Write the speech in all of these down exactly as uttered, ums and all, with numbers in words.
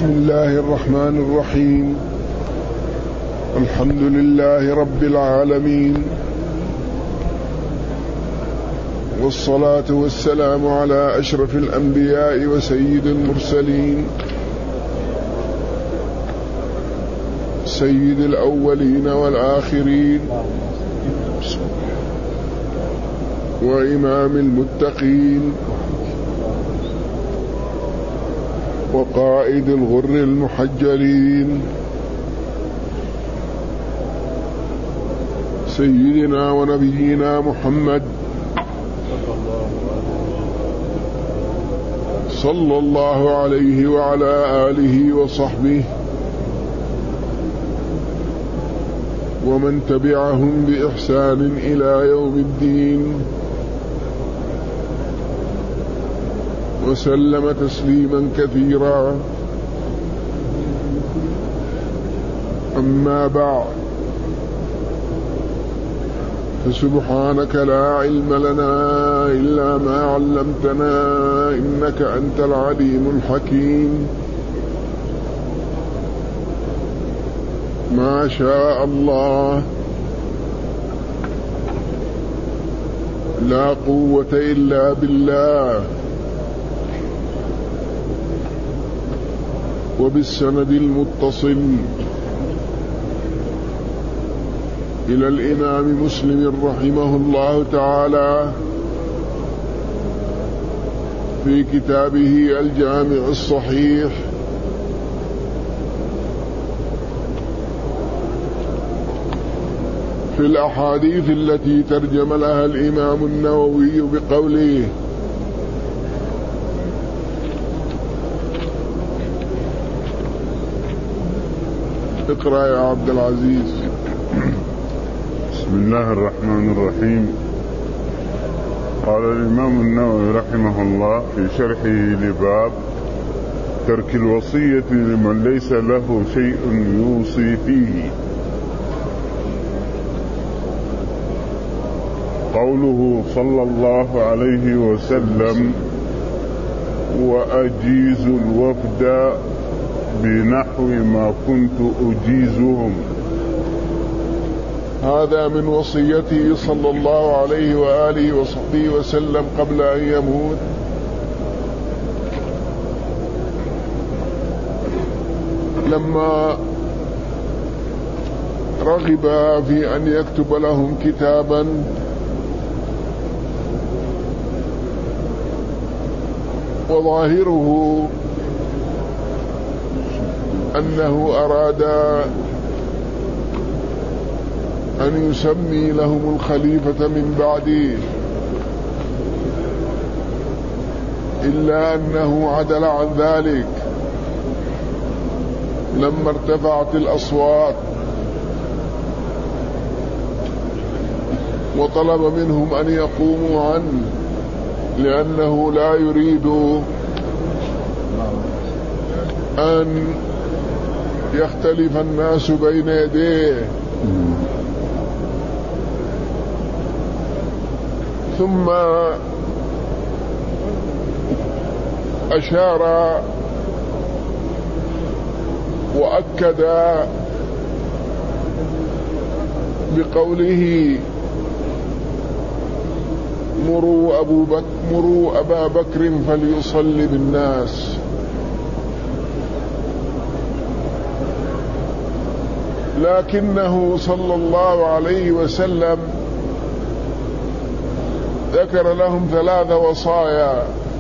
بسم الله الرحمن الرحيم. الحمد لله رب العالمين، والصلاة والسلام على أشرف الأنبياء وسيد المرسلين، سيد الأولين والآخرين، وإمام المتقين، وقائد الغر المحجلين، سيدنا ونبينا محمد صلى الله عليه وعلى آله وصحبه ومن تبعهم بإحسان إلى يوم الدين، وسلم تسليما كثيرا. أما بعد، فسبحانك لا علم لنا إلا ما علمتنا إنك أنت العليم الحكيم. ما شاء الله، لا قوة إلا بالله. وبالسند المتصل إلى الإمام مسلم رحمه الله تعالى في كتابه الجامع الصحيح في الأحاديث التي ترجم لها الإمام النووي بقوله: اقرأ يا عبد العزيز. بسم الله الرحمن الرحيم. قال الإمام النووي رحمه الله في شرحه لباب ترك الوصية لمن ليس له شيء يوصي فيه. قوله صلى الله عليه وسلم: وأجيز الوفد بنحو ما كنت أجيزهم. هذا من وصيته صلى الله عليه وآله وصحبه وسلم قبل أن يموت، لما رغب في أن يكتب لهم كتابا وظاهره أنه أراد أن يسمي لهم الخليفة من بعده، إلا أنه عدل عن ذلك لما ارتفعت الأصوات وطلب منهم أن يقوموا عنه، لأنه لا يريد أن يختلف الناس بين يديه. ثم أشار وأكد بقوله: مروا أبو بكر مروا أبا بكر فليصلي بالناس. لكنه صلى الله عليه وسلم ذكر لهم ثلاث وصايا: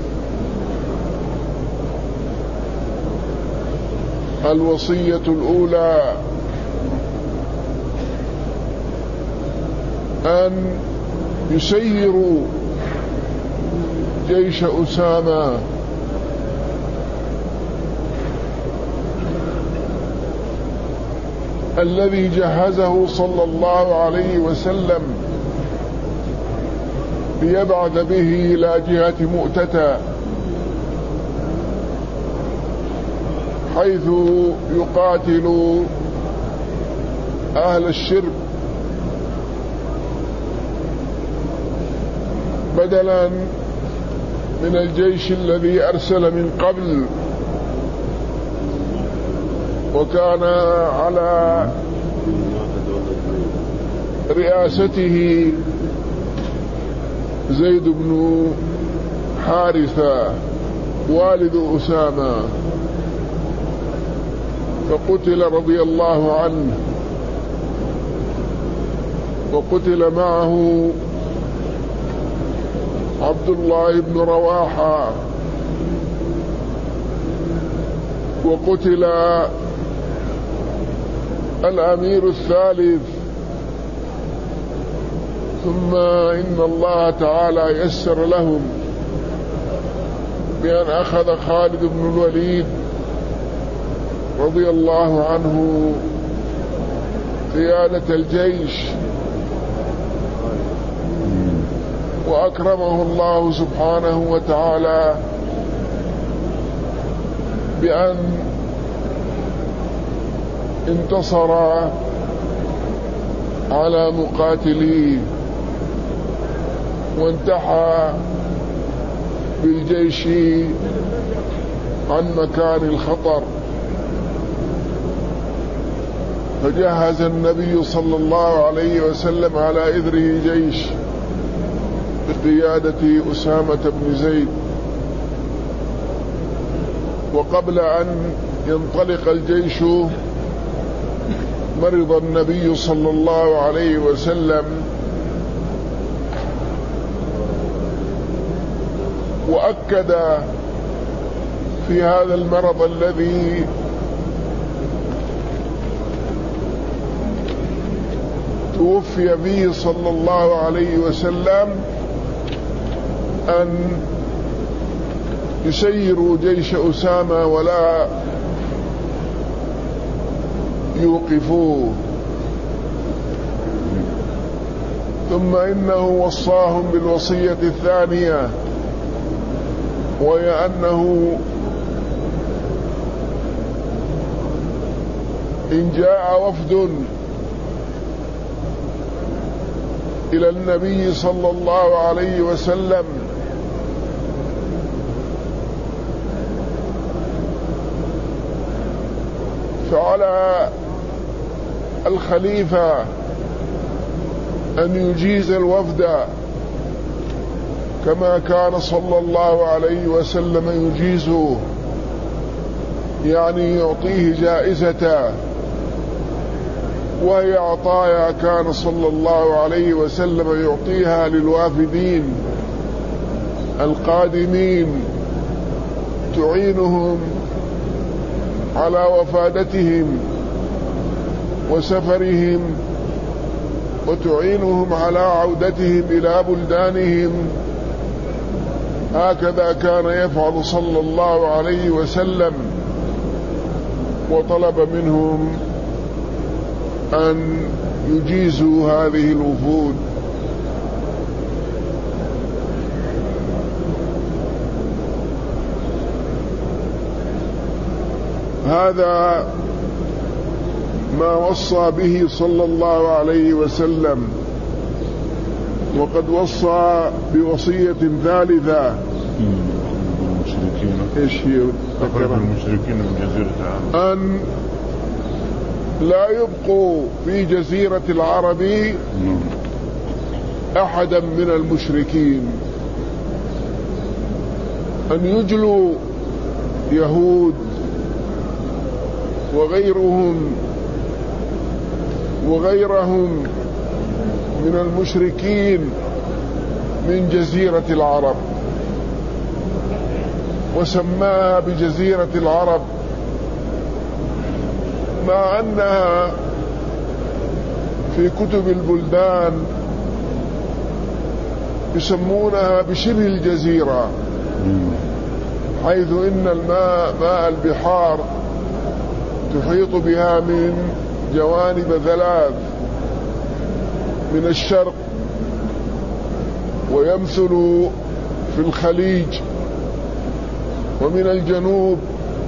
الوصية الأولى أن يسيروا جيش أسامة الذي جهزه صلى الله عليه وسلم ليبعث به إلى جهة مؤتة، حيث يقاتل أهل الشرك، بدلا من الجيش الذي أرسل من قبل وكان على رئاسته زيد بن حارثة والد أسامة، فقتل رضي الله عنه، وقتل معه عبد الله بن رواحة، وقتل الأمير الثالث. ثم إن الله تعالى يسر لهم بأن أخذ خالد بن الوليد رضي الله عنه قيادة الجيش، وأكرمه الله سبحانه وتعالى بأن انتصر على مقاتليه وانتحى بالجيش عن مكان الخطر. فجهز النبي صلى الله عليه وسلم على إثره جيش بقيادة أسامة بن زيد. وقبل أن ينطلق الجيش مرض النبي صلى الله عليه وسلم، وأكد في هذا المرض الذي توفي فيه صلى الله عليه وسلم أن يسيروا جيش أسامة ولا يوقفوه. ثم إنه وصاهم بالوصية الثانية، وهي أنه إن جاء وفد إلى النبي صلى الله عليه وسلم فعلى الخليفة أن يجيز الوفد كما كان صلى الله عليه وسلم يجيزه، يعني يعطيه جائزة، وهي عطايا كان صلى الله عليه وسلم يعطيها للوافدين القادمين، تعينهم على وفادتهم وسفرهم، وتعينهم على عودتهم إلى بلدانهم. هكذا كان يفعل صلى الله عليه وسلم، وطلب منهم أن يجيزوا هذه الوفود. هذا ما وصى به صلى الله عليه وسلم. وقد وصى بوصية ثالثة، ايش هي؟ أخرج المشركين من جزيرة العرب، أن لا يبقوا في جزيرة العرب أحدا من المشركين، أن يجلوا يهود وغيرهم وغيرهم من المشركين من جزيرة العرب، وسماها بجزيرة العرب، مع أنها في كتب البلدان يسمونها بشبه الجزيرة، حيث إن الماء ماء البحار تحيط بها من جوانب ثلاث، من الشرق ويمثل في الخليج، ومن الجنوب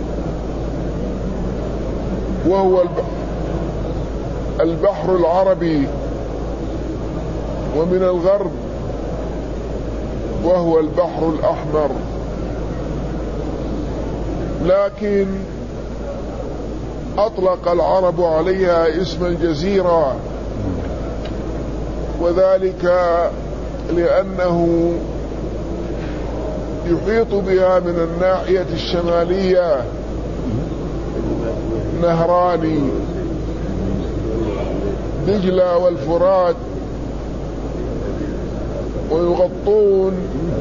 وهو البحر العربي، ومن الغرب وهو البحر الأحمر. لكن أطلق العرب عليها اسم الجزيرة، وذلك لأنه يحيط بها من الناحية الشمالية نهران، دجلة والفرات، ويغطون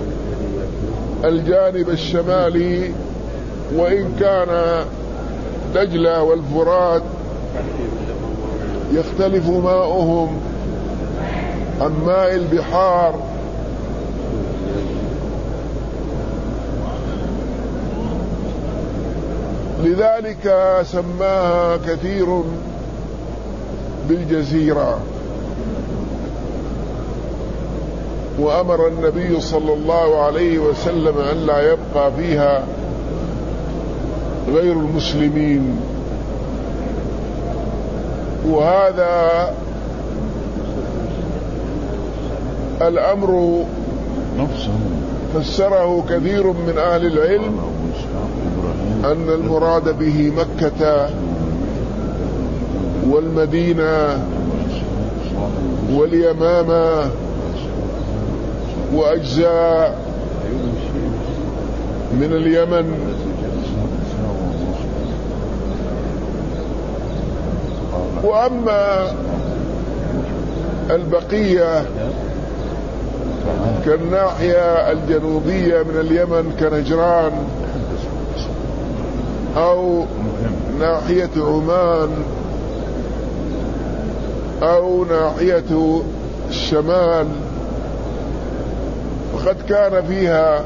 الجانب الشمالي، وإن كان دجلة والفرات يختلف ماؤهم عن ماء البحار، لذلك سماها كثير بالجزيرة. وأمر النبي صلى الله عليه وسلم أن لا يبقى فيها غير المسلمين، وهذا الأمر نفسه فسره كثير من أهل العلم أن المراد به مكة والمدينة واليمامة وأجزاء من اليمن، وأما البقية كالناحية الجنوبية من اليمن كنجران أو ناحية عمان أو ناحية الشمال، وقد كان فيها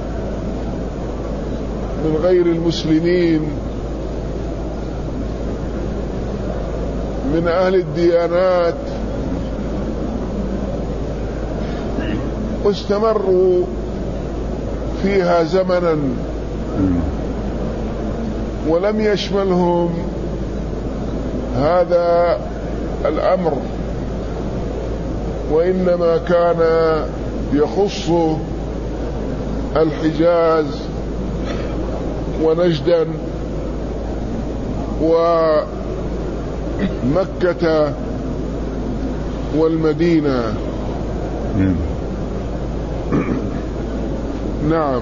من غير المسلمين من أهل الديانات، واستمروا فيها زمنا ولم يشملهم هذا الأمر، وإنما كان يخص الحجاز ونجدا ومكة والمدينة. نعم.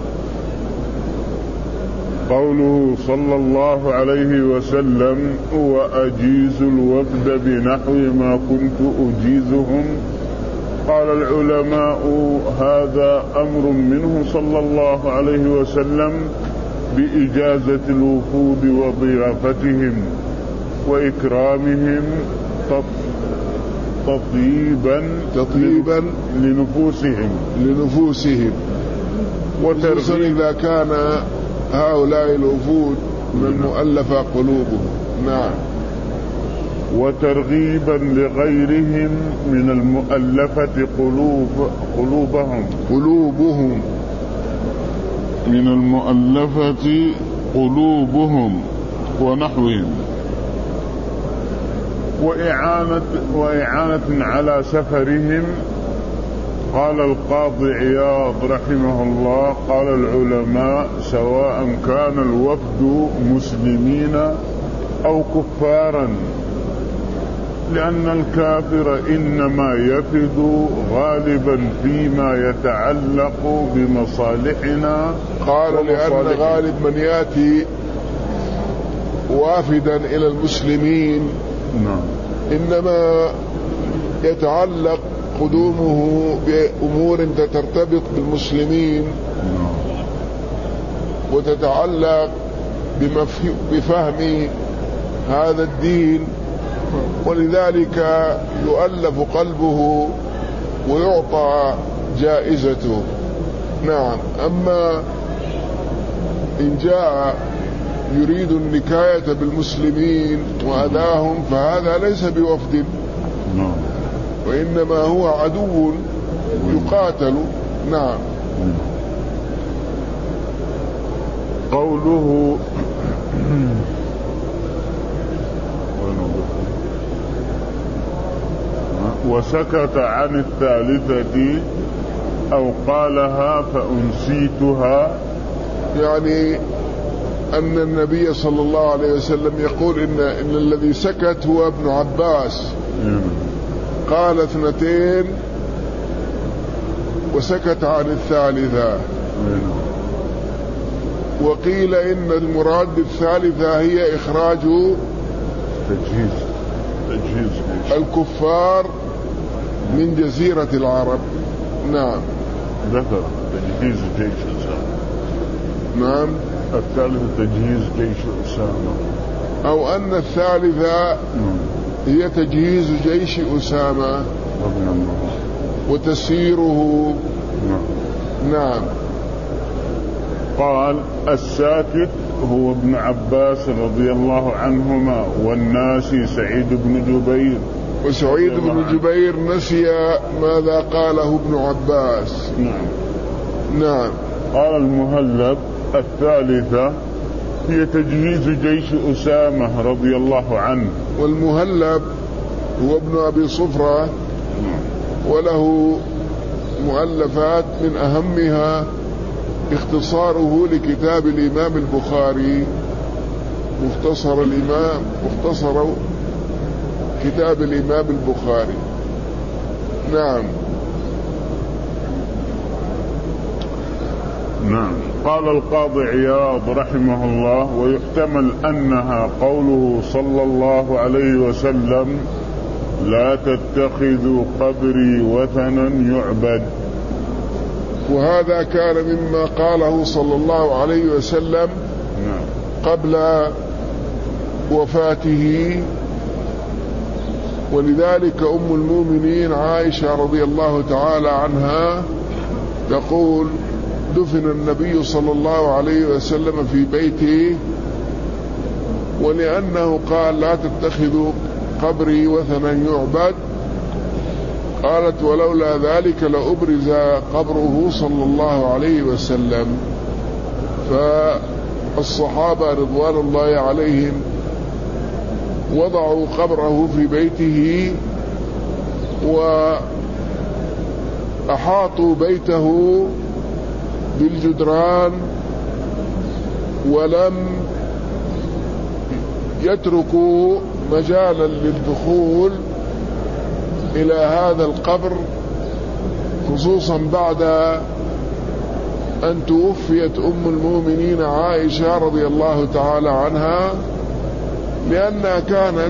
قوله صلى الله عليه وسلم: وأجيز الوفد بنحو ما كنت أجيزهم. قال العلماء: هذا أمر منه صلى الله عليه وسلم بإجازة الوفود وضيافتهم وإكرامهم تطيبا تطيبا لنفوسهم لنفوسهم وترغيب إذا كان هؤلاء الوفود من المؤلفة قلوبهم. نعم. وترغيبا لغيرهم من المؤلفة قلوب قلوبهم قلوبهم من المؤلفة قلوبهم ونحوهم، وإعانة, وإعانة على سفرهم. قال القاضي عياض رحمه الله: قال العلماء: سواء كان الوفد مسلمين أو كفارا، لأن الكافر إنما يفد غالبا فيما يتعلق بمصالحنا. قال: لأن غالب من يأتي وافدا إلى المسلمين نعم إنما يتعلق قدومه بأمور ترتبط بالمسلمين وتتعلق بفهم هذا الدين، ولذلك يؤلف قلبه ويعطى جائزته. نعم. أما إن جاء يريد النكاية بالمسلمين وأذاهم فهذا ليس بوفد، وإنما هو عدو يقاتل. نعم. قوله وسكت عن الثالثة أو قالها فأنسيتها، يعني أن النبي صلى الله عليه وسلم يقول إن, إن الذي سكت هو ابن عباس. قال اثنتين وسكت عن الثالثة. وقيل إن المراد بالثالثة هي إخراج تجهيز تجهيز الكفار من جزيرة العرب. نعم. ذكر تجهيز جيش أسامة. نعم. الثالثة تجهيز جيش أسامة، أو أن الثالثة نعم. هي تجهيز جيش أسامة وتسييره. نعم. نعم. قال الساكت هو ابن عباس رضي الله عنهما، والناسي سعيد بن جبير. وسعيد بن جبير نسي ماذا قاله ابن عباس. نعم. نعم. قال المهلب الثالثة هي تجهيز جيش أسامة رضي الله عنه. والمهلب هو ابن أبي صفرة، وله مؤلفات من أهمها اختصاره لكتاب الإمام البخاري، مختصر الإمام مختصر كتاب الإمام البخاري. نعم. نعم. قال القاضي عياض رحمه الله: ويحتمل أنها قوله صلى الله عليه وسلم: لا تتخذوا قبري وثنا يعبد. وهذا كان مما قاله صلى الله عليه وسلم قبل وفاته. ولذلك أم المؤمنين عائشة رضي الله تعالى عنها تقول: دفن النبي صلى الله عليه وسلم في بيته، ولأنه قال: لا تتخذوا قبري وثنا يعبد، قالت: ولولا ذلك لأبرز قبره صلى الله عليه وسلم. فالصحابة رضوان الله عليهم وضعوا قبره في بيته، وأحاطوا بيته بالجدران، ولم يتركوا مجالا للدخول إلى هذا القبر، خصوصا بعد أن توفيت أم المؤمنين عائشة رضي الله تعالى عنها، لأنها كانت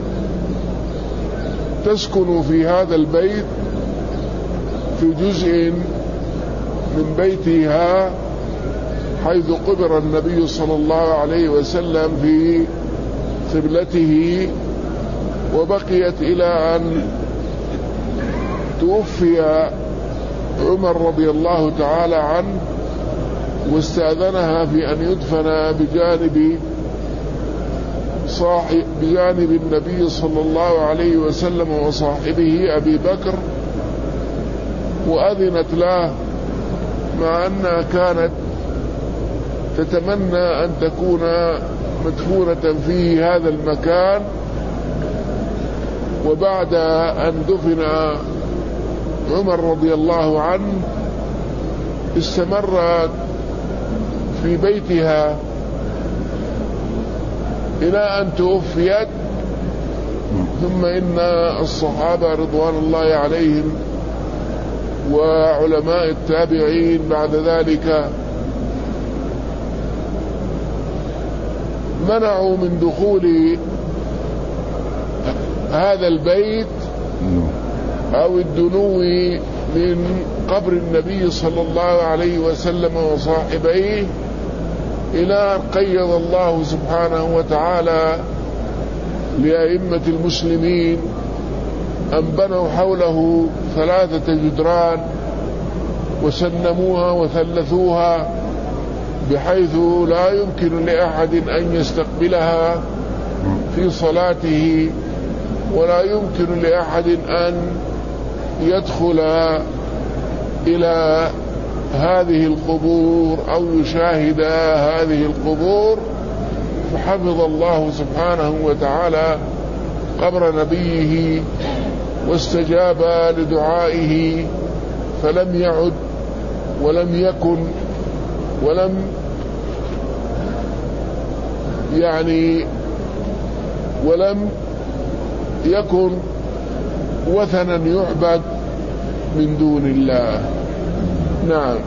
تسكن في هذا البيت في جزء من بيتها حيث قبر النبي صلى الله عليه وسلم في قبلته، وبقيت إلى أن توفي عمر رضي الله تعالى عنه، واستأذنها في أن يدفن بجانب صاحب بجانب النبي صلى الله عليه وسلم وصاحبه أبي بكر، وأذنت له، مع أنها كانت تتمنى أن تكون مدفونة في هذا المكان. وبعد أن دفن عمر رضي الله عنه استمرت في بيتها إلى أن توفيت. ثم إن الصحابة رضوان الله عليهم وعلماء التابعين بعد ذلك منعوا من دخول هذا البيت أو الدنو من قبر النبي صلى الله عليه وسلم وصاحبيه، إلى أن قيض الله سبحانه وتعالى لأئمة المسلمين أن بنوا حوله ثلاثة جدران وسنموها وثلثوها، بحيث لا يمكن لأحد أن يستقبلها في صلاته، ولا يمكن لأحد أن يدخل إلى هذه القبور أو يشاهد هذه القبور. فحفظ الله سبحانه وتعالى قبر نبيه واستجاب لدعائه، فلم يعد ولم يكن ولم يعني ولم يكن وثنا يعبد من دون الله. نعم.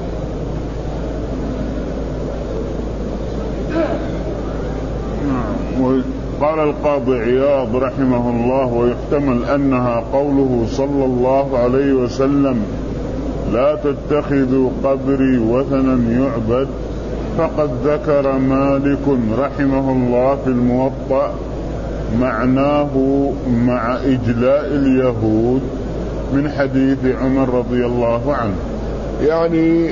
قال القاضي عياض رحمه الله: ويحتمل أنها قوله صلى الله عليه وسلم: لا تتخذوا قبري وثنا يعبد، فقد ذكر مالك رحمه الله في الموطأ معناه مع إجلاء اليهود من حديث عمر رضي الله عنه. يعني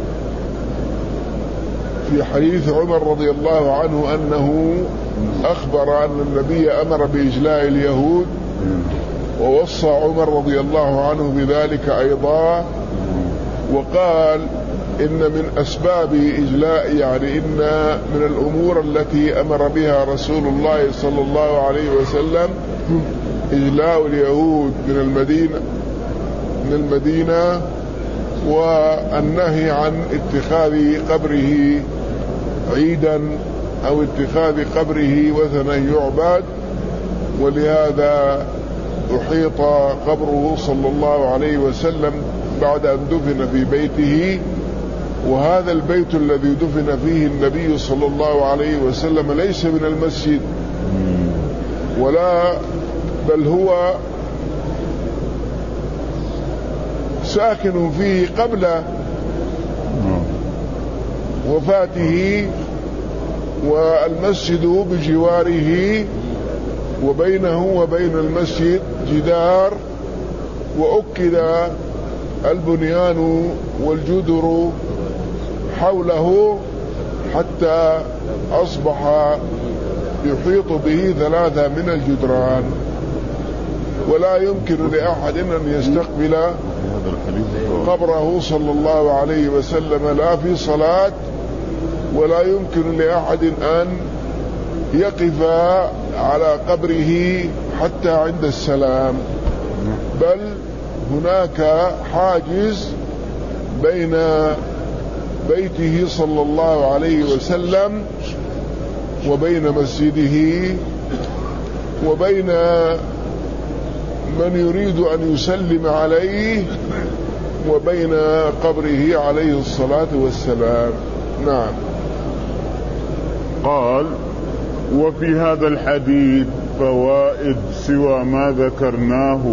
في حديث عمر رضي الله عنه أنه أخبر أن النبي أمر بإجلاء اليهود، ووصى عمر رضي الله عنه بذلك أيضا، وقال إن من أسباب إجلاء يعني إن من الأمور التي أمر بها رسول الله صلى الله عليه وسلم إجلاء اليهود من المدينة من المدينة والنهي عن اتخاذ قبره عيدا أو اتخاذ قبره وثنا يعبد. ولهذا أحيط قبره صلى الله عليه وسلم بعد أن دفن في بيته، وهذا البيت الذي دفن فيه النبي صلى الله عليه وسلم ليس من المسجد ولا، بل هو ساكن فيه قبل وفاته، والمسجد بجواره، وبينه وبين المسجد جدار، وأكد البنيان والجدر حوله حتى أصبح يحيط به ثلاثة من الجدران، ولا يمكن لأحد أن يستقبل قبره صلى الله عليه وسلم لا في صلاة، ولا يمكن لأحد أن يقف على قبره حتى عند السلام، بل هناك حاجز بين بيته صلى الله عليه وسلم وبين مسجده وبين من يريد أن يسلم عليه وبين قبره عليه الصلاة والسلام. نعم. قال: وفي هذا الحديث فوائد سوى ما ذكرناه،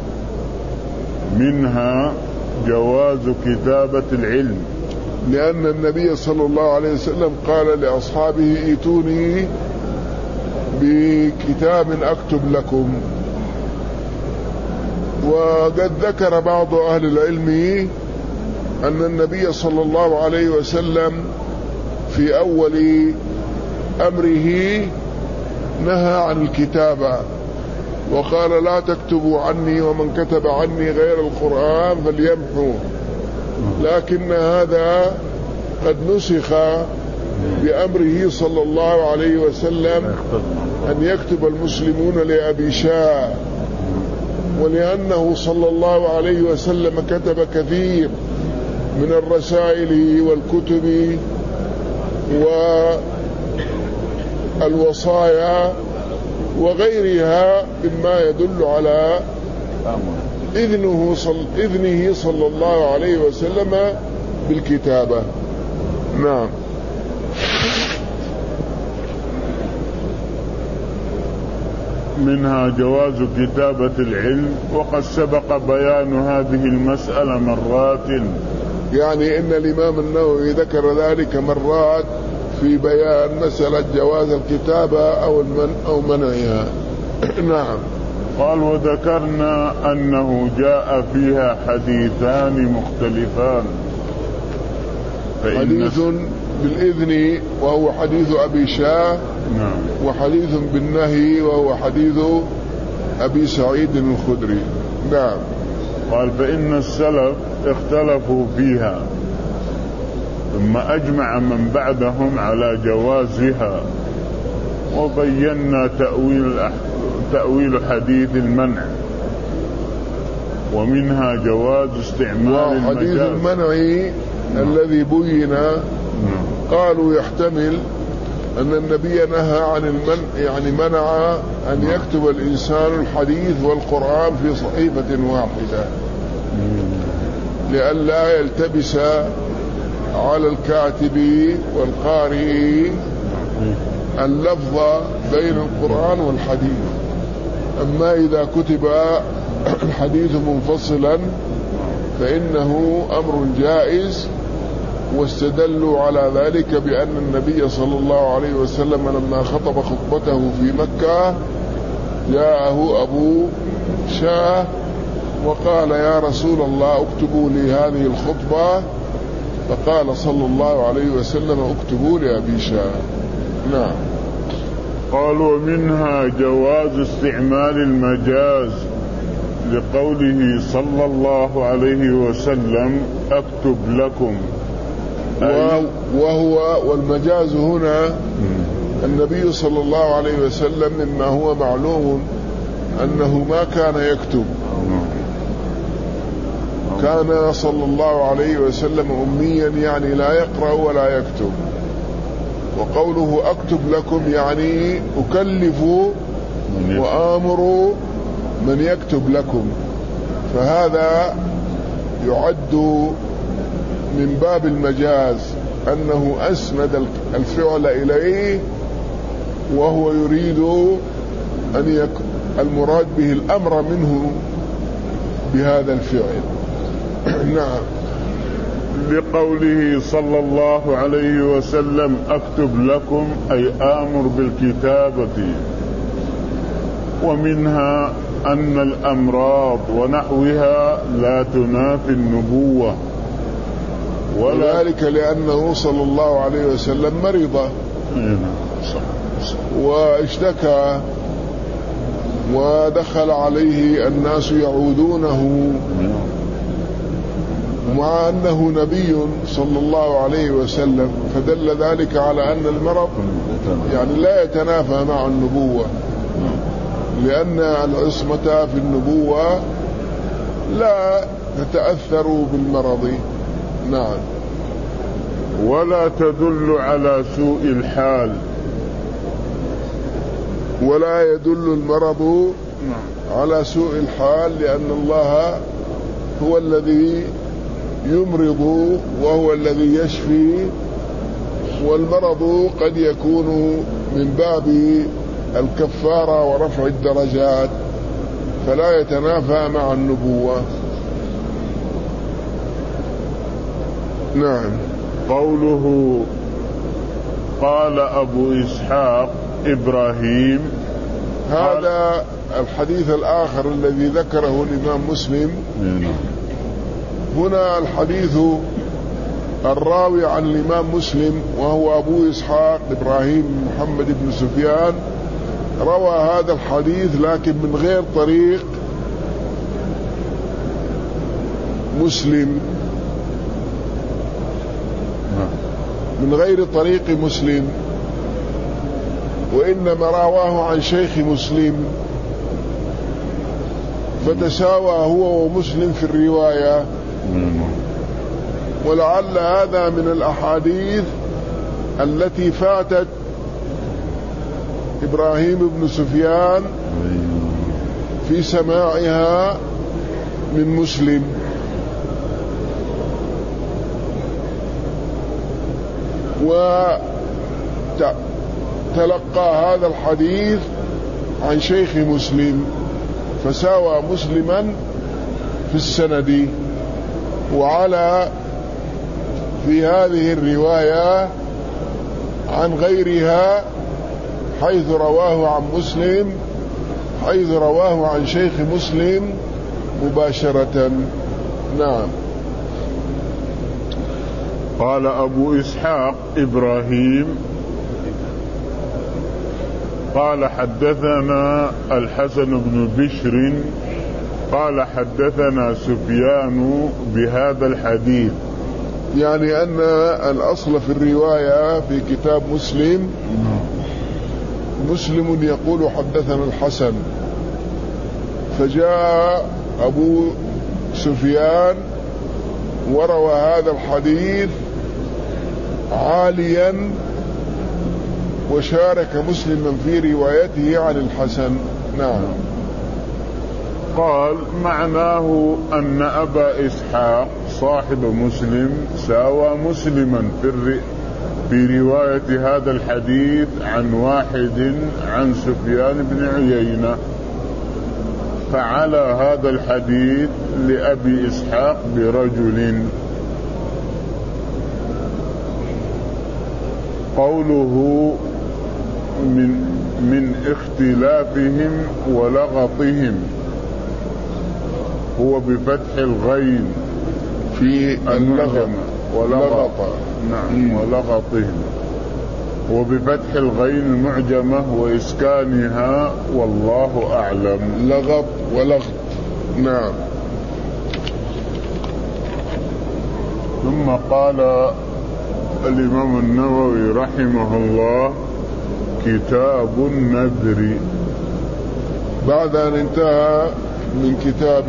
منها جواز كتابة العلم، لأن النبي صلى الله عليه وسلم قال لأصحابه: ائتوني بكتاب أكتب لكم. وقد ذكر بعض أهل العلم أن النبي صلى الله عليه وسلم في أول أمره نهى عن الكتابة، وقال: لا تكتبوا عني، ومن كتب عني غير القرآن فليمحو. لكن هذا قد نسخ بأمره صلى الله عليه وسلم أن يكتب المسلمون لأبي شاه، ولأنه صلى الله عليه وسلم كتب كثير من الرسائل والكتب والوصايا وغيرها مما يدل على إذنه صل... إذنه صلى الله عليه وسلم بالكتابة. نعم. منها جواز كتابة العلم، وقد سبق بيان هذه المسألة مرات. يعني إن الإمام النووي ذكر ذلك مرات في بيان مسألة جواز الكتابة أو المن أو منعها. نعم. قال: وذكرنا أنه جاء فيها حديثان مختلفان، حديث بالإذن وهو حديث أبي شاه، نعم، وحديث بالنهي وهو حديث أبي سعيد الخدري. نعم. قال: فإن السلف اختلفوا فيها، ثم أجمع من بعدهم على جوازها، وبينا تأويل تأويل حديث المنع، ومنها جواز استعمال المجاز. حديث المنع الذي بين قالوا يحتمل أن النبي نهى عن المن يعني منع أن يكتب الإنسان الحديث والقرآن في صحيفة واحدة لئلا يلتبس على الكاتب والقارئ اللفظ بين القرآن والحديث. أما إذا كتب الحديث منفصلا فإنه أمر جائز، واستدلوا على ذلك بأن النبي صلى الله عليه وسلم لما خطب خطبته في مكة جاءه أبو شاه وقال يا رسول الله اكتبوا لي هذه الخطبة، فقال صلى الله عليه وسلم اكتبوا لأبي شاه. نعم. قالوا منها جواز استعمال المجاز لقوله صلى الله عليه وسلم اكتب لكم، وهو والمجاز هنا النبي صلى الله عليه وسلم مما هو معلوم أنه ما كان يكتب، كان صلى الله عليه وسلم أميا يعني لا يقرأ ولا يكتب، وقوله أكتب لكم يعني أكلف وآمر من يكتب لكم، فهذا يعد من باب المجاز أنه أسند الفعل إليه وهو يريد أن يكون المراد به الأمر منه بهذا الفعل. نعم. لقوله صلى الله عليه وسلم اكتب لكم أي آمر بالكتابة. ومنها أن الأمراض ونحوها لا تنافي النبوة، وذلك لأنه صلى الله عليه وسلم مريض واشتكى ودخل عليه الناس يعودونه، مع أنه نبي صلى الله عليه وسلم، فدل ذلك على أن المرض يعني لا يتنافى مع النبوة، لأن العصمة في النبوة لا تتأثر بالمرض. نعم. ولا تدل على سوء الحال، ولا يدل المرض على سوء الحال، لأن الله هو الذي يمرض وهو الذي يشفي، والمرض قد يكون من باب الكفارة ورفع الدرجات فلا يتنافى مع النبوة. نعم. قوله قال أبو إسحاق إبراهيم، هذا الحديث الآخر الذي ذكره الإمام مسلم. هنا الحديث الراوي عن الإمام مسلم وهو أبو إسحاق إبراهيم محمد بن سفيان روى هذا الحديث لكن من غير طريق مسلم، من غير طريق مسلم، وإنما رواه عن شيخ مسلم، فتساوى هو ومسلم في الرواية. ولعل هذا من الأحاديث التي فاتت إبراهيم بن سفيان في سماعها من مسلم. وتلقى هذا الحديث عن شيخ مسلم فساوى مسلما في السند. وعلى في هذه الرواية عن غيرها حيث رواه عن مسلم، حيث رواه عن شيخ مسلم مباشرة. نعم. قال أبو إسحاق إبراهيم قال حدثنا الحسن بن بشر قال حدثنا سفيان بهذا الحديث، يعني أن الأصل في الرواية في كتاب مسلم مسلم يقول حدثنا الحسن، فجاء أبو سفيان وروى هذا الحديث عاليا وشارك مسلما في روايته عن الحسن. نعم. قال معناه أن أبا إسحاق صاحب مسلم ساوى مسلما في الرئ في رواية هذا الحديث عن واحد عن سفيان بن عيينة، فعلى هذا الحديث لأبي إسحاق برجل. قوله من من اختلافهم ولغطهم هو بفتح الغين في اللغط ولغط. نعم. ولغطهم وبفتح الغين المعجمة وإسكانها والله أعلم. لغط ولغط. نعم. ثم قال الإمام النووي رحمه الله كتاب النذر، بعد أن انتهى من كتاب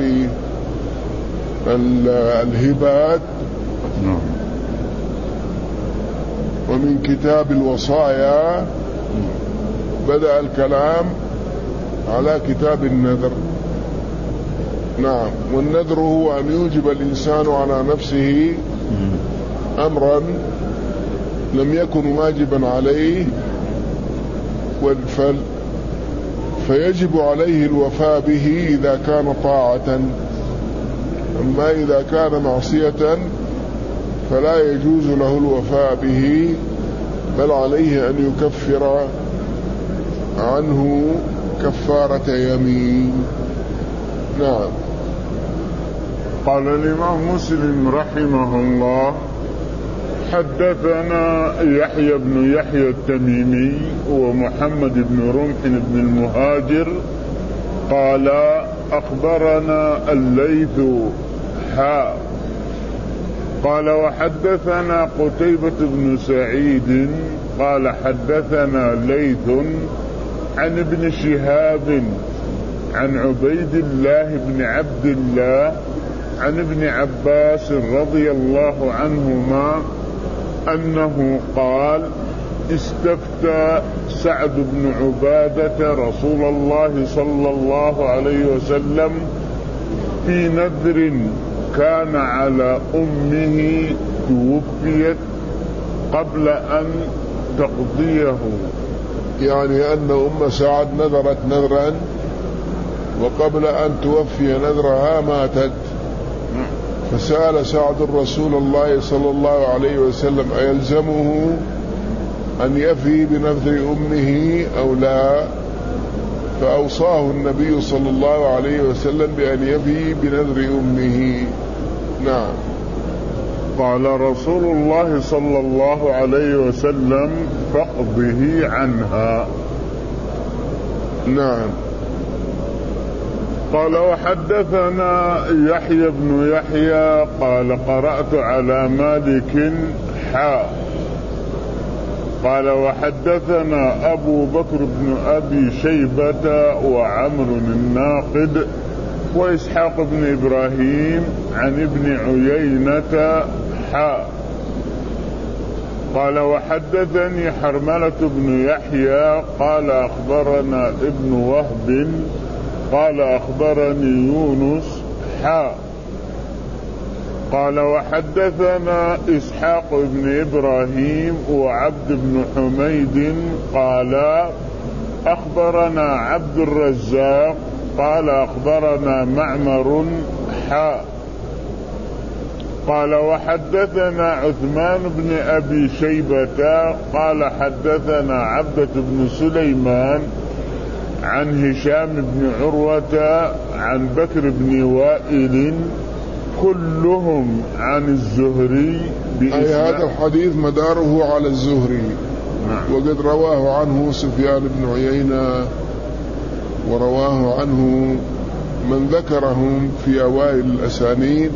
الهبات ومن كتاب الوصايا بدأ الكلام على كتاب النذر. نعم. والنذر هو أن يوجب الإنسان على نفسه أمرا لم يكن واجبا عليه والفل فيجب عليه الوفاء به إذا كان طاعة، أما إذا كان معصية فلا يجوز له الوفاء به، بل عليه أن يكفر عنه كفارة يمين. نعم. قال الإمام مسلم رحمه الله حدثنا يحيى بن يحيى التميمي ومحمد بن رمح بن المهاجر قال أخبرنا الليث حاء قال وحدثنا قتيبة بن سعيد قال حدثنا ليث عن ابن شهاب عن عبيد الله بن عبد الله عن ابن عباس رضي الله عنهما أنه قال استفتى سعد بن عبادة رسول الله صلى الله عليه وسلم في نذر كان على أمه توفيت قبل أن تقضيه، يعني أن أم سعد نذرت نذرا وقبل أن توفي نذرها ماتت، فسأل سعد رسول الله صلى الله عليه وسلم أيلزمه أن يفي بنذر أمه أو لا، فأوصاه النبي صلى الله عليه وسلم بأن يفي بنذر أمه. نعم. قال رسول الله صلى الله عليه وسلم فاقضه عنها. نعم. قال وحدثنا يحيى بن يحيى قال قرأت على مالك حاء قال وحدثنا أبو بكر بن أبي شيبة وعمر الناقد وإسحاق بن إبراهيم عن ابن عيينة حاء قال وحدثني حرملة بن يحيى قال أخبرنا ابن وهب قال أخبرني يونس حاء قال وحدثنا إسحاق بن إبراهيم وعبد بن حميد قال أخبرنا عبد الرزاق قال أخبرنا معمر حاء قال وحدثنا عثمان بن أبي شيبة قال حدثنا عبدة بن سليمان عن هشام بن عروة عن بكر بن وائل كلهم عن الزهري أي هذا الحديث مداره على الزهري. نعم. وقد رواه عنه سفيان بن عيينة ورواه عنه من ذكرهم في أوائل الأسانيد،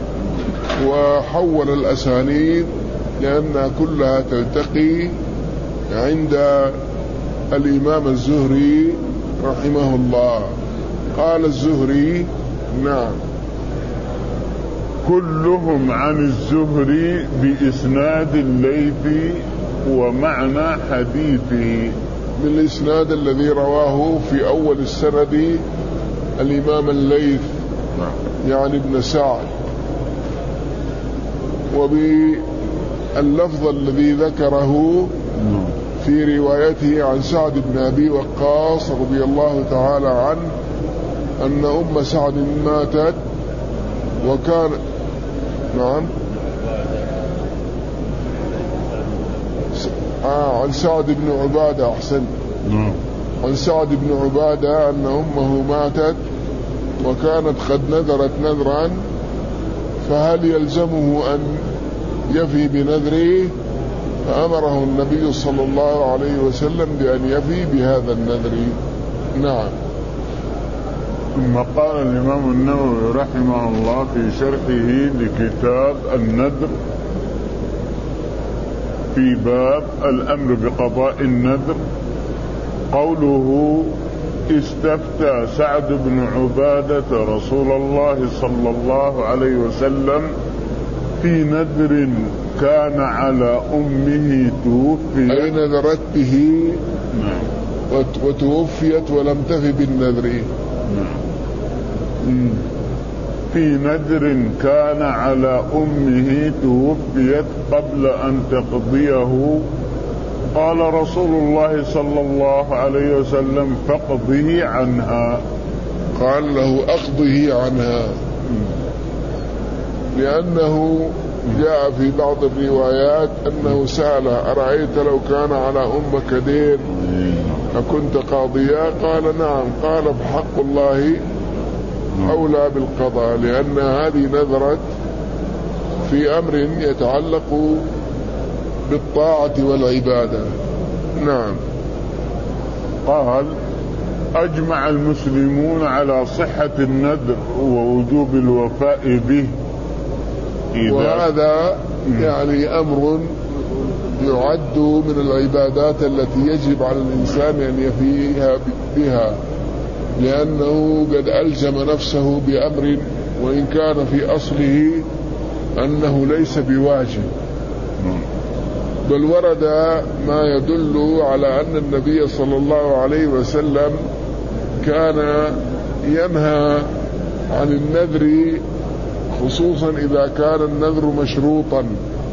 وحول الأسانيد لأنها كلها تلتقي عند الإمام الزهري رحمه الله. قال الزهري نعم كلهم عن الزهري بإسناد الليث ومعنى حديثه من الإسناد الذي رواه في أول السند الإمام الليث يعني ابن سعد، وباللفظ الذي ذكره في روايته عن سعد بن أبي وقاص رضي الله تعالى عنه أن أم سعد ماتت وكان نعم آه عن سعد بن عبادة أحسن عن سعد بن عبادة أن أمه ماتت وكانت قد نذرت نذرا، فهل يلزمه أن يفي بنذره؟ فأمره النبي صلى الله عليه وسلم بأن يفي بهذا النذر. نعم. ثم قال الإمام النووي رحمه الله في شرحه لكتاب النذر في باب الأمر بقضاء النذر قوله: استفتى سعد بن عبادة رسول الله صلى الله عليه وسلم في نذر كان على أمه توفيت، أي نذرت به نعم. وتوفيت ولم تف بالنذر. نعم. في نذر كان على أمه توفيت قبل أن تقضيه، قال رسول الله صلى الله عليه وسلم: فاقضه عنها. قال له: أقضه عنها، لأنه جاء في بعض الروايات أنه سأله: أرأيت لو كان على أمك دين أكنت قاضيا؟ قال: نعم. قال: فحق الله أولى بالقضاء، لأن هذه نذرت في أمر يتعلق بالطاعة والعبادة. نعم. قال: أجمع المسلمون على صحة النذر ووجوب الوفاء به. وهذا يعني أمر يعد من العبادات التي يجب على الإنسان أن يفيها بها، لأنه قد ألزم نفسه بأمر وإن كان في أصله أنه ليس بواجب، بل ورد ما يدل على أن النبي صلى الله عليه وسلم كان ينهى عن النذر، خصوصا إذا كان النذر مشروطا،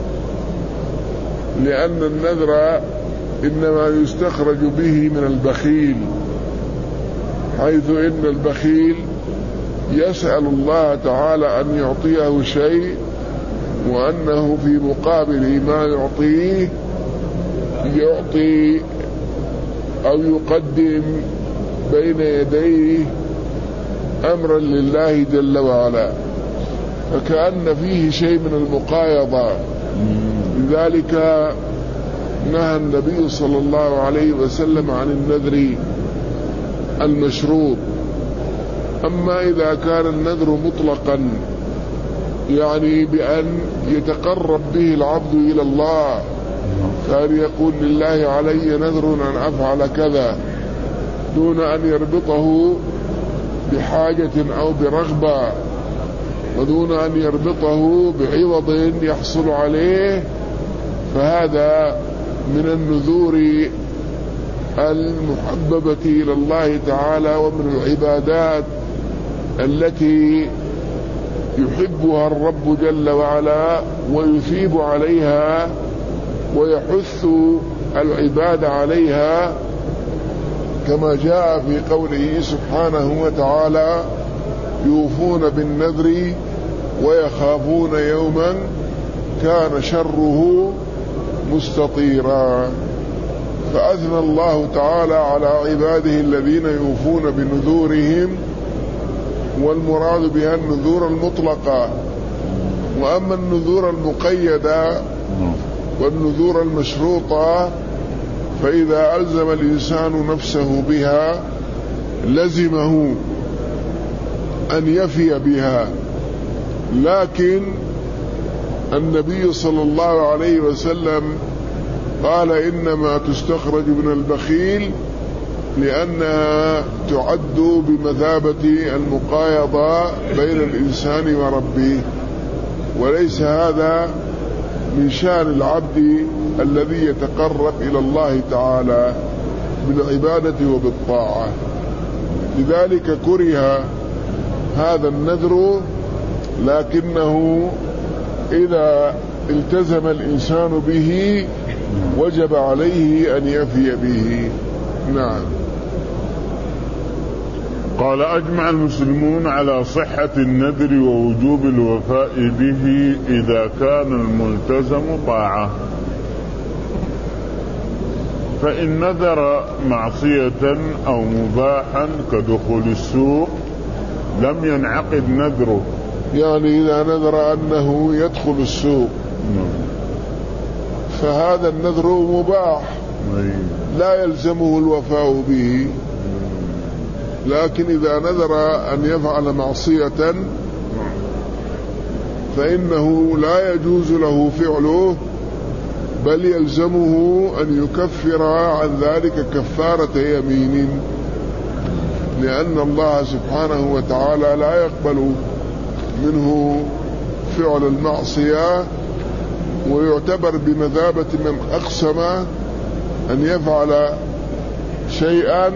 لأن النذر إنما يستخرج به من البخيل، حيث إن البخيل يسأل الله تعالى أن يعطيه شيء، وأنه في مقابل ما يعطيه يعطي أو يقدم بين يديه أمرا لله جل وعلا، فكأن فيه شيء من المقايضة. لذلك نهى النبي صلى الله عليه وسلم عن النذر المشروط. أما إذا كان النذر مطلقا، يعني بأن يتقرب به العبد إلى الله، كان يقول: لله علي نذر أن أفعل كذا، دون أن يربطه بحاجة أو برغبة، ودون أن يربطه بعوض يحصل عليه، فهذا من النذور المحببة إلى الله تعالى، ومن العبادات التي يحبها الرب جل وعلا ويثيب عليها ويحث العباد عليها، كما جاء في قوله سبحانه وتعالى: يوفون بالنذر ويخافون يوما كان شره مستطيرا. فأثنى الله تعالى على عباده الذين يوفون بنذورهم، والمراد بها النذور المطلقة. وأما النذور المقيدة والنذور المشروطة فإذا ألزم الإنسان نفسه بها لزمه أن يفي بها، لكن النبي صلى الله عليه وسلم قال: إنما تستخرج من البخيل، لأنها تعد بمثابة المقايضة بين الإنسان وربه، وليس هذا من شأن العبد الذي يتقرب إلى الله تعالى بالعبادة وبالطاعة. لذلك كره هذا النذر، لكنه إذا التزم الإنسان به وجب عليه أن يفي به. نعم. قال: أجمع المسلمون على صحة النذر ووجوب الوفاء به إذا كان الملتزم طاعة. فإن نذر معصية أو مباحا كدخول السوق لم ينعقد نذره. يعني إذا نذر أنه يدخل السوق فهذا النذر مباح لا يلزمه الوفاء به، لكن إذا نذر أن يفعل معصية فإنه لا يجوز له فعله، بل يلزمه أن يكفر عن ذلك كفارة يمين، لأن الله سبحانه وتعالى لا يقبل منه فعل المعصية، ويعتبر بمثابة من أقسم أن يفعل شيئا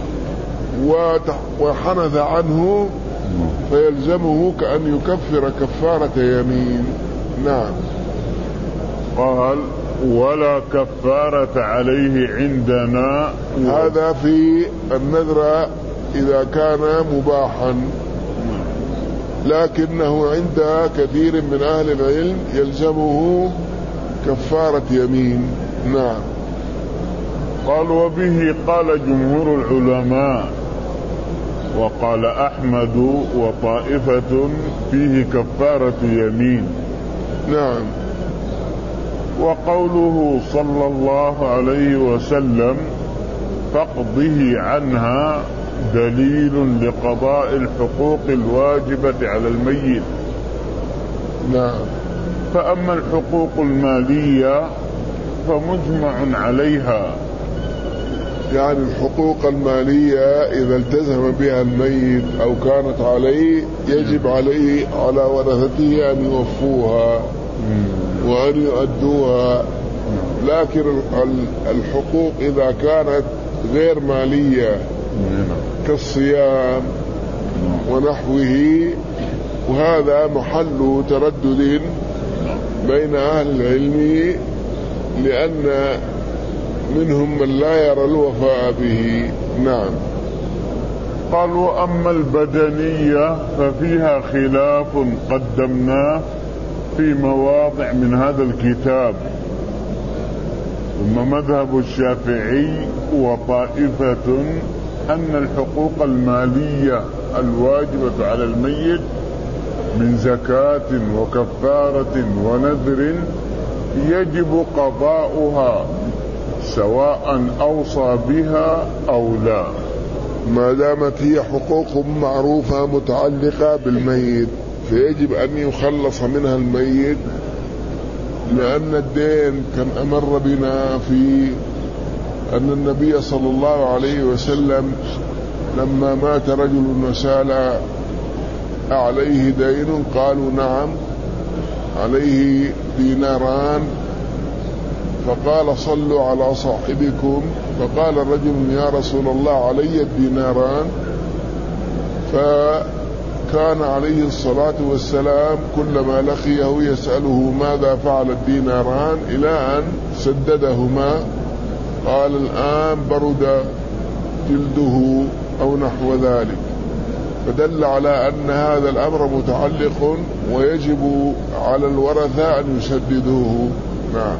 وحنث عنه فيلزمه كأن يكفر كفارة يمين. نعم. قال: ولا كفارة عليه عندنا. هذا في النذر إذا كان مباحا، لكنه عند كثير من أهل العلم يلزمه كفارة يمين. نعم. قال: وبه قال جمهور العلماء، وقال أحمد وطائفة فيه كفارة يمين. نعم. وقوله صلى الله عليه وسلم فاقضه عنها دليل لقضاء الحقوق الواجبة على الميت. نعم. فأما الحقوق المالية فمجمع عليها، يعني الحقوق المالية إذا التزم بها الميت أو كانت عليه يجب عليه على ورثته أن يوفوها وأن يؤدوها، لكن الحقوق إذا كانت غير مالية كالصيام ونحوه، وهذا محل تردد بين أهل العلم، لأن منهم من لا يرى الوفاء به. نعم. قال: وأما البدنية ففيها خلاف قدمناه في مواضع من هذا الكتاب. ثم مذهب الشافعي وطائفة أن الحقوق المالية الواجبة على الميت من زكاة وكفارة ونذر يجب قضاؤها سواء أوصى بها أو لا، ما دامت هي حقوق معروفة متعلقة بالميت فيجب أن يخلص منها الميت، لأن الدين كم أمر بنا في أن النبي صلى الله عليه وسلم لما مات رجل وسال عليه دين قالوا نعم عليه ديناران، فقال صلوا على صاحبكم، فقال الرجل يا رسول الله علي الديناران، فكان عليه الصلاة والسلام كلما لقيه يسأله ماذا فعل الديناران إلى أن سددهما، قال الآن برد جلده أو نحو ذلك، فدل على أن هذا الأمر متعلق ويجب على الورثة أن يسددوه. نعم.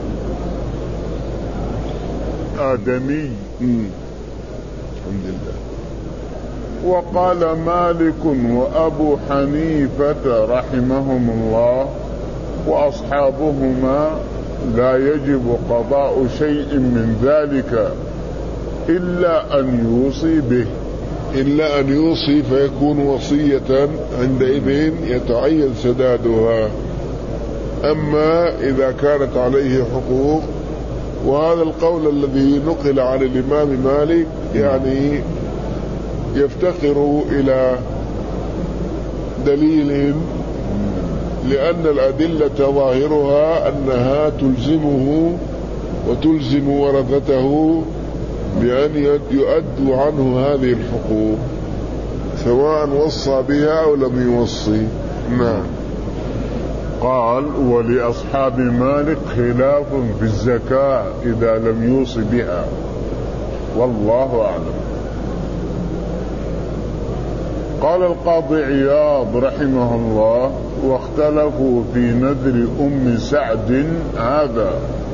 آدمي. الحمد لله. وقال مالك وأبو حنيفة رحمهم الله وأصحابهما لا يجب قضاء شيء من ذلك إلا أن يوصي به، إلا أن يوصي فيكون وصية عندئذ يتعين سدادها. أما إذا كانت عليه حقوق، وهذا القول الذي نقل عن الإمام مالك يعني يفتقر إلى دليل لأن الأدلة ظاهرها أنها تلزمه وتلزم ورثته بأن يؤدوا عنه هذه الحقوق سواء وصى بها أو لم يوصي. نعم. قال ولأصحاب مالك خلاف في الزكاة إذا لم يوصي بها، والله أعلم. قال القاضي عياض رحمه الله واختلفوا في نذر أم سعد هذا،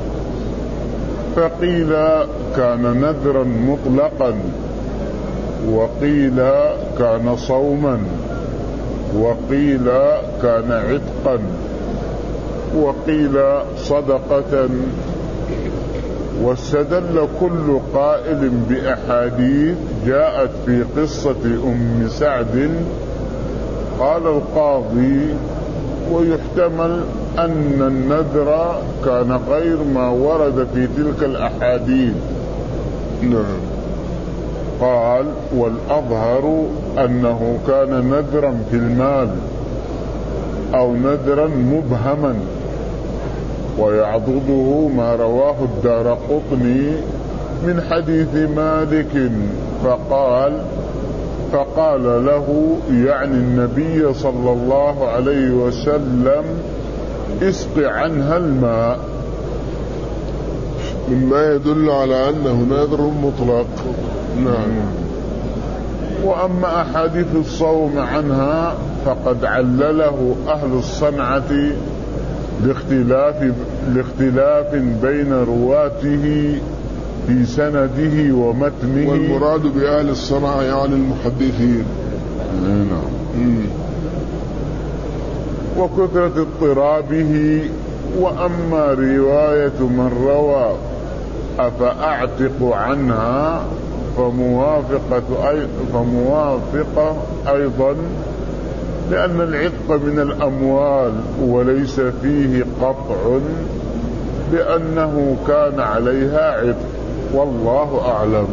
فقيل كان نذرا مطلقا، وقيل كان صوما، وقيل كان عتقا، وقيل صدقة. واستدل كل قائل بأحاديث جاءت في قصة أم سعد. قال القاضي ويحتمل أن النذر كان غير ما ورد في تلك الأحاديث. نعم. قال والأظهر أنه كان نذرا في المال أو نذرا مبهما، ويعضده ما رواه الدارقطني من حديث مالك فقال فقال له يعني النبي صلى الله عليه وسلم اسق عنها الماء، مما يدل على أنه نذر مطلق. نعم. وأما أحاديث الصوم عنها فقد علله أهل الصنعة لاختلاف, لاختلاف بين رواته في سنده ومتنه. والمراد بأهل الصنعة يعني المحدثين. نعم. وكثرة اضطرابه. وأما رواية من روى أفأعتق عنها فموافقة, أي فموافقة أيضا، لأن العتق من الأموال وليس فيه قطع بأنه كان عليها عتق، والله أعلم.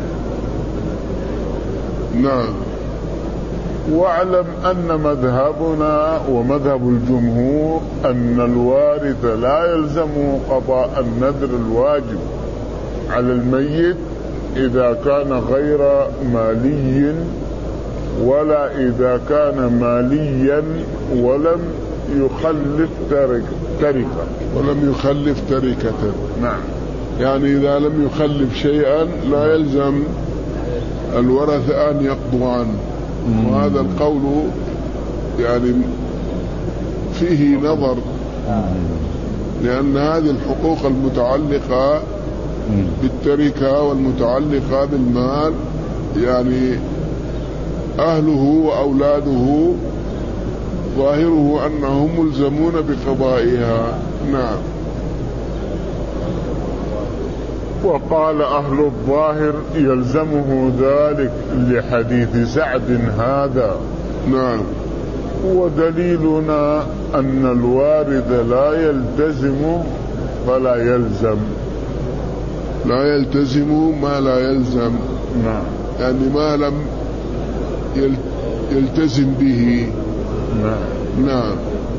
نعم. واعلم أن مذهبنا ومذهب الجمهور أن الوارث لا يلزمه قضاء النذر الواجب على الميت إذا كان غير مالي، ولا إذا كان ماليا ولم يخلف تركة ولم يخلف تركة. نعم. يعني إذا لم يخلف شيئا لا يلزم الورثة أن يقضوا عنه. وهذا القول يعني فيه نظر، لأن هذه الحقوق المتعلقة بالتركة والمتعلقة بالمال يعني أهله وأولاده ظاهره أنهم ملزمون بقضائها. نعم. وقال أهل الظاهر يلزمه ذلك لحديث سعد هذا. نعم. ودليلنا أن الوارث لا يلتزم فلا يلزم. لا يلتزم ما لا يلزم. نعم. يعني ما لم يلتزم به. نعم. نعم.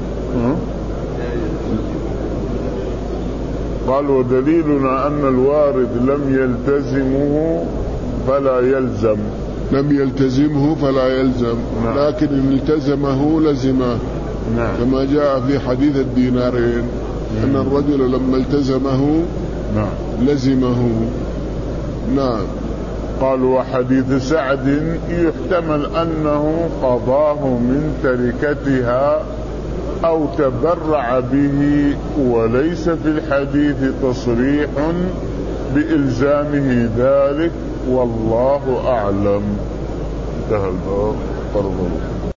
قال ودليلنا أن الوارث لم يلتزمه فلا يلزم. لم يلتزمه فلا يلزم. نعم. لكن إن التزمه لزمه. نعم. كما جاء في حديث الدينارين. نعم. أن الرجل لما التزمه نعم. لزمه. نعم. قال وحديث سعد يحتمل أنه قضاه من تركتها أو تبرع به، وليس في الحديث تصريح بإلزامه ذلك، والله أعلم. انتهى الباب.